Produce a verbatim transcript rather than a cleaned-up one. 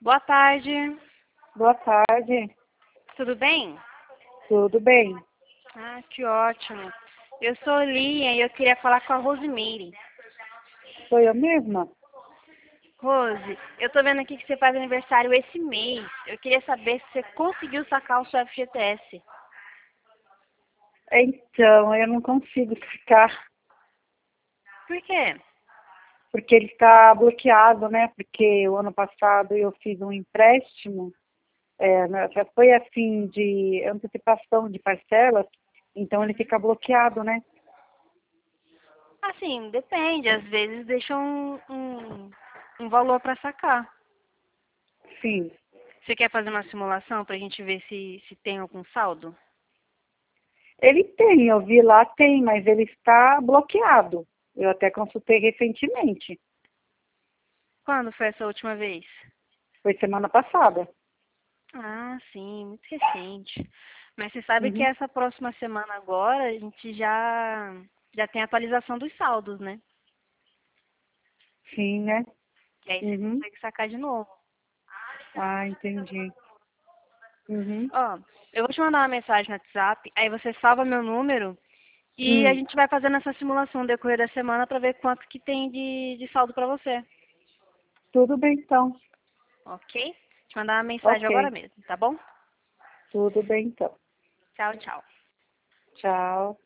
Boa tarde. Boa tarde. Tudo bem? Tudo bem? Ah, que ótimo. Eu sou Lia e eu queria falar com a Rosimeire. Sou eu mesma? Rose, eu tô vendo aqui que você faz aniversário esse mês. Eu queria saber se você conseguiu sacar o seu F G T S. Então, eu não consigo ficar, Por quê? porque ele está bloqueado, né? Porque o ano passado eu fiz um empréstimo, é, né, já foi assim, de antecipação de parcelas, então ele fica bloqueado, né? Assim, depende. Às vezes deixam um, um, um valor para sacar. Sim. Você quer fazer uma simulação pra gente ver se, se tem algum saldo? Ele tem, eu vi lá, tem, mas ele está bloqueado. Eu até consultei recentemente, Quando foi essa última vez? foi semana passada. Ah, sim, muito recente. Mas você sabe que Uhum. essa próxima semana agora a gente já já tem atualização dos saldos, né? Sim, né? E aí você Uhum. consegue sacar de novo. Ah, entendi. Uhum. Ó, eu vou te mandar uma mensagem no WhatsApp, aí você salva meu número e a Hum. gente vai fazendo essa simulação no decorrer da semana pra ver quanto que tem de, de saldo pra você, Tudo bem, então. ok? Vou te mandar uma mensagem Ok. agora mesmo, tá bom? Tudo bem, então. Tchau, tchau. Tchau.